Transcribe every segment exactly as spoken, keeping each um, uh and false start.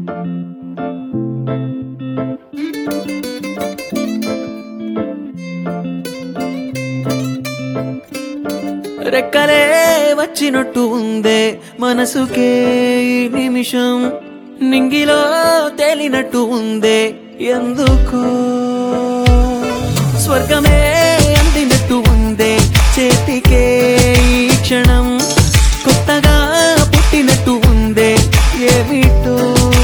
రెక్కలే వచ్చినట్టు ఉందే మనసుకే ఈ నిమిషం, నింగిలో తేలినట్టు ఉందే ఎందుకో, స్వర్గమే అందినట్టు ఉందే చేతికే ఈ క్షణం, కొత్తగా పుట్టినట్టు ఉందే ఏమిటో.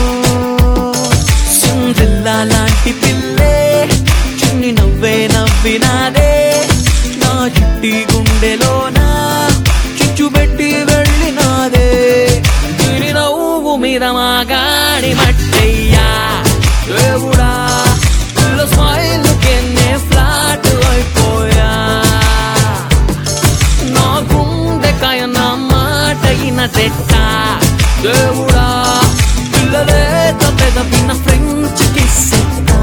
సిండ్రెల్లా లాంటి పిల్లే చిన్ని నవ్వే నవ్వినాదే, నా చిట్టి గుండెలోనా చిచ్చుబెట్టి వెళ్ళినాదే. దీని నవ్వు మీద మా గాడి మట్టయ్యా దేవుడా, పిల్ల స్మైల్ కెన్నే ఫ్లాట్ అయిపోయా. నా గుండెకాయ నా మాట ఇన తెట్ట దేవుడా, పిల్లలే తప్పెద పిన్న ఫ్రెంచ్ కిస్ ఇస్తా.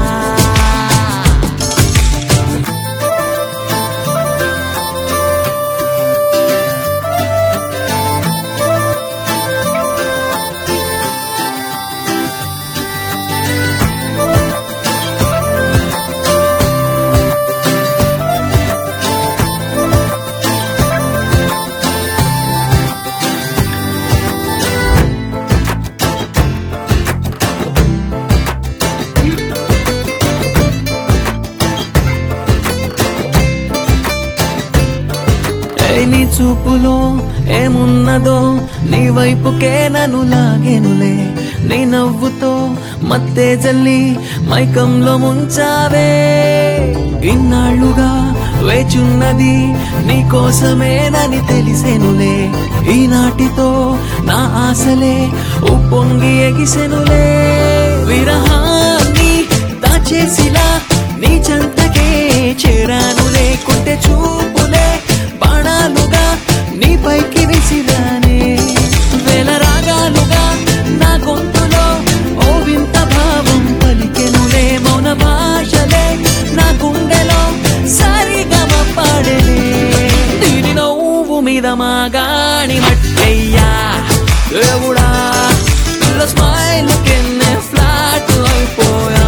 నీ చూపులో ఏమున్నదో నీ వైపుకే నన్ను లాగేనులే, నీ నవ్వుతో మత్తే జల్లి మైకంలో ముంచావే. ఇన్నాళ్లుగా వేచున్నది నీ కోసమేనని తెలిసెనులే, ఈనాటితో నా ఆశలే ఉప్పొంగి ఎగిసెనులే. విరహాన్ని దాచేసిలా నీ చెంతకే చేరానులే, కొంటె చూపులే బాణాలుగా నీ పైకి విసిరానే. వేల రాగాలుగా నా గొంతులో ఓ వింత భావం పలికెనులే, మౌన భాషలే నా గుండెలో సారిగమ పాడలే. దీని నవ్వు మీద మా గాడి మట్టయ్యా దేవుడా, పిల్ల స్మైల్ కెన్నే ఫ్లాట్ అయిపోయా.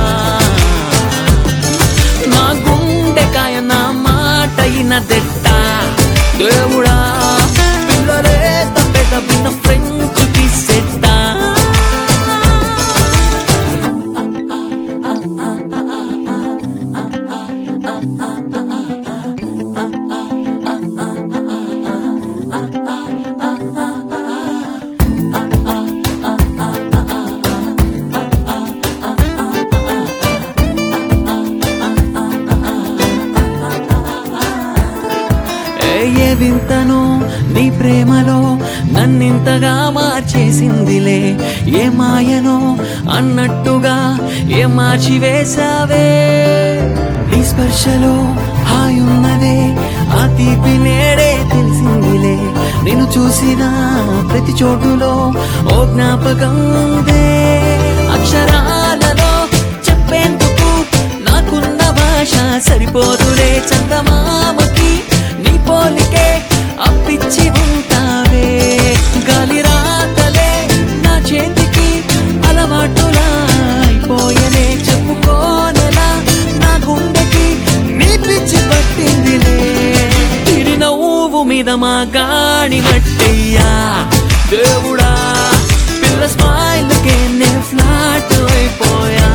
నా గుండెకాయ నా మాట ఇన తెట్ట దేవుడా, పిల్లలే తప్పెద పిన్న ఫ్రెంచ్ కిస్ ఇస్తా. ఏ వింతనో నీ ప్రేమలో నన్నింతగా మార్చేసిందిలే, ఏ మాయనో అన్నట్టుగా ఏ మార్చి వేసావే. నీ స్పర్శలో హాయున్నదే ఆ తీపి నేడే తెలిసిందిలే, నిన్ను చూసిన ప్రతి చోటులో ఓ జ్ఞాపకం ఉందే. అక్షరాలలో చెప్పేందుకు నాకున్న భాష సరిపోదులే, చందమామకి నీ పోలికే అప్పిచ్చి ఉంటావే. గాలి రాతలే నా చేతికి అలవాటులా అయిపోయలే, చెప్పుకోనలా నా గుండెకి నీ పిచ్చి పట్టిందిలే. తిరి నవ్వు మీద మా గాడి మట్టయ్యా దేవుడా, పిల్ల స్మైల్ కెన్నే ఫ్లాట్ అయిపోయా.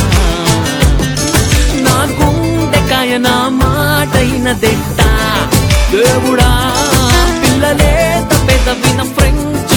నా గుండెకాయ నా మాట ఇన తెట్ట దేవుడా, పిల్లలే తప్పెద విన ఫ్రెంచ్